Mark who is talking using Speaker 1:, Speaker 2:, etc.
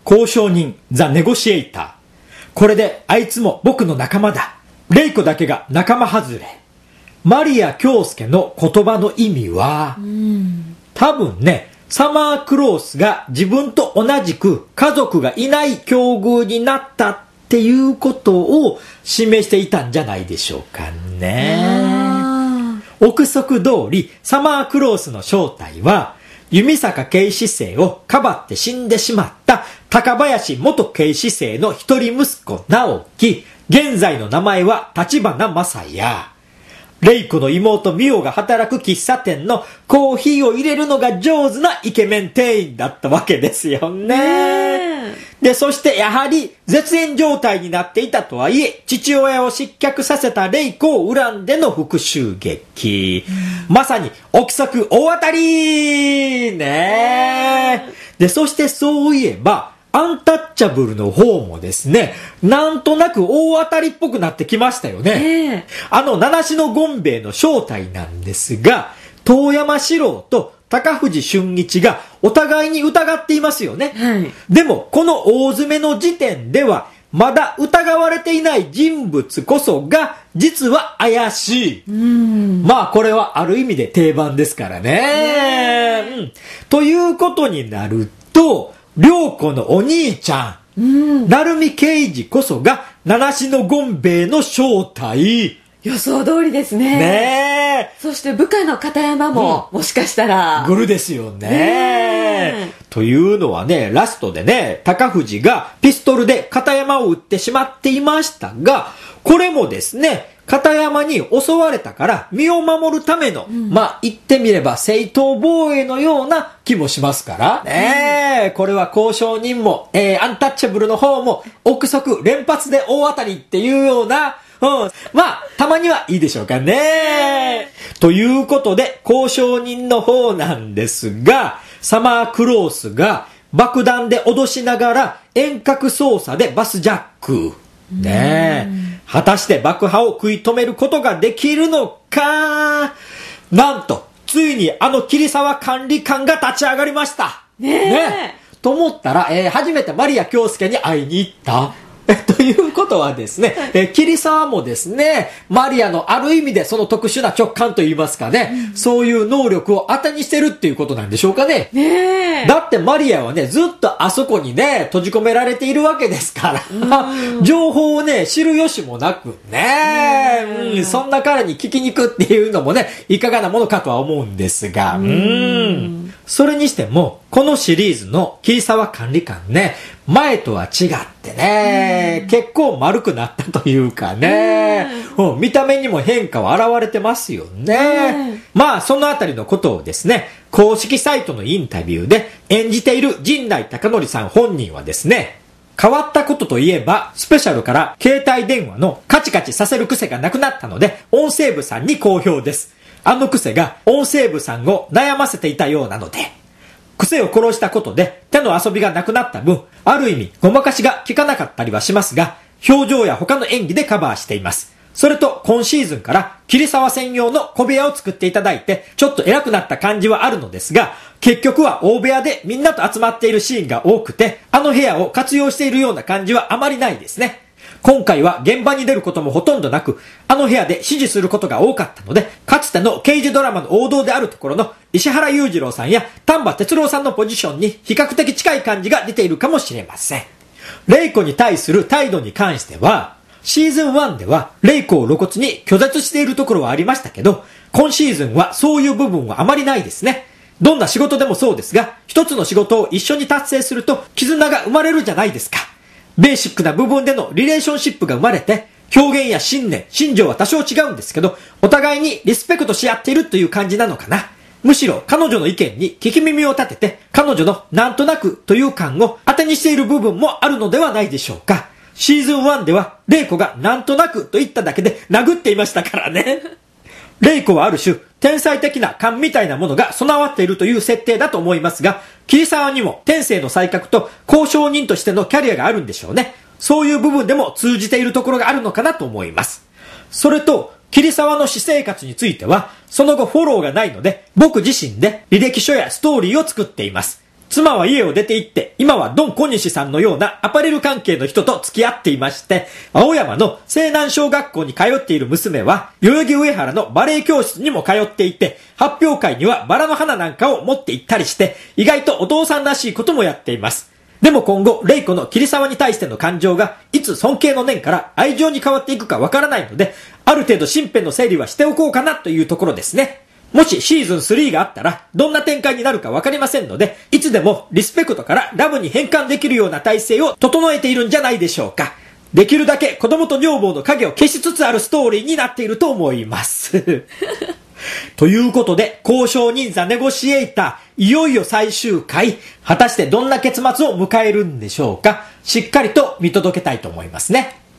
Speaker 1: 交渉人、ザ・ネゴシエイター。これであいつも僕の仲間だ。レイコだけが仲間外れ。マリア京介の言葉の意味は、多分ね、サマークロースが自分と同じく家族がいない境遇になったっていうことを示していたんじゃないでしょうかね。憶測通りサマークロースの正体は弓坂警視正をかばって死んでしまった高林元警視正の一人息子直樹、現在の名前は立花正也。レイコの妹ミオが働く喫茶店のコーヒーを入れるのが上手なイケメン店員だったわけですよね。で、そしてやはり絶縁状態になっていたとはいえ、父親を失脚させたレイコを恨んでの復讐劇。まさに憶測大当たりね。で、そしてそういえば、アンタッチャブルの方もですね、なんとなく大当たりっぽくなってきましたよね。七種のゴンベイの正体なんですが、遠山四郎と高藤俊一がお互いに疑っていますよね。でも、この大詰めの時点では、まだ疑われていない人物こそが、実は怪しい。まあ、これはある意味で定番ですからね。ということになると、涼子のお兄ちゃん、成海刑事こそが七種のゴンベイの正体。
Speaker 2: 予想通りですね。
Speaker 1: ねえ。
Speaker 2: そして部下の片山も、もしかしたら
Speaker 1: グルですよね。というのはね、ラストでね、高藤がピストルで片山を撃ってしまっていましたが、これもですね、片山に襲われたから身を守るための、まあ言ってみれば正当防衛のような気もしますからね。これは交渉人も、アンタッチャブルの方も憶測連発で大当たりっていうような、まあたまにはいいでしょうかね。ということで交渉人の方なんですが、サマークロースが爆弾で脅しながら遠隔操作でバスジャックねえ。果たして爆破を食い止めることができるのか。なんと、ついに桐沢管理官が立ち上がりました。ねえ。と思ったら、初めてマリア京介に会いに行った。ということはですね、桐沢もですね、マリアのある意味でその特殊な直感といいますかね、そういう能力を当てにしてるっていうことなんでしょうかね。だってマリアはね、ずっとあそこにね、閉じ込められているわけですから、情報をね、知る由もなくね、そんな彼に聞きに行くっていうのもね、いかがなものかとは思うんですが、それにしても、このシリーズの桐沢管理官ね、前とは違ってね、結構丸くなったというかね、見た目にも変化は現れてますよね。まあそのあたりのことをですね、公式サイトのインタビューで演じている陣内孝則さん本人はですね、変わったことといえばスペシャルから携帯電話のカチカチさせる癖がなくなったので音声部さんに好評です。あの癖が音声部さんを悩ませていたようなので、癖を殺したことで手の遊びがなくなった分、ある意味ごまかしが効かなかったりはしますが、表情や他の演技でカバーしています。それと今シーズンから桐沢専用の小部屋を作っていただいて、ちょっと偉くなった感じはあるのですが、結局は大部屋でみんなと集まっているシーンが多くて、あの部屋を活用しているような感じはあまりないですね。今回は現場に出ることもほとんどなく、あの部屋で指示することが多かったので、かつての刑事ドラマの王道であるところの石原裕次郎さんや丹波哲郎さんのポジションに比較的近い感じが出ているかもしれません。レイコに対する態度に関しては、シーズン1ではレイコを露骨に拒絶しているところはありましたけど、今シーズンはそういう部分はあまりないですね。どんな仕事でもそうですが、一つの仕事を一緒に達成すると絆が生まれるじゃないですか。ベーシックな部分でのリレーションシップが生まれて、表現や信念、信条は多少違うんですけど、お互いにリスペクトし合っているという感じなのかな。むしろ彼女の意見に聞き耳を立てて、彼女のなんとなくという感を当てにしている部分もあるのではないでしょうか。シーズン1ではレイコがなんとなくと言っただけで殴っていましたからね。レイコはある種天才的な勘みたいなものが備わっているという設定だと思いますが、桐沢にも天性の才覚と交渉人としてのキャリアがあるんでしょうね。そういう部分でも通じているところがあるのかなと思います。それと桐沢の私生活についてはその後フォローがないので、僕自身で履歴書やストーリーを作っています。 妻は家を出て行って、今はドン小西さんのようなアパレル関係の人と付き合っていまして、青山の西南小学校に通っている娘は、代々木上原のバレエ教室にも通っていて、発表会にはバラの花なんかを持って行ったりして、意外とお父さんらしいこともやっています。でも今後、玲子の桐沢に対しての感情が、いつ尊敬の念から愛情に変わっていくかわからないので、ある程度身辺の整理はしておこうかなというところですね。もしシーズン3があったら、どんな展開になるかわかりませんので、いつでもリスペクトからラブに変換できるような体制を整えているんじゃないでしょうか。できるだけ子供と女房の影を消しつつあるストーリーになっていると思います。ということで、交渉人座ネゴシエーター、いよいよ最終回、果たしてどんな結末を迎えるんでしょうか。しっかりと見届けたいと思いますね。